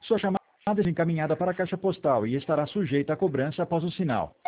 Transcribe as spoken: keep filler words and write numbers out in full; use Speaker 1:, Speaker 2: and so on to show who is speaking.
Speaker 1: Sua chamada é encaminhada para a caixa postal e estará sujeita a cobrança após o sinal.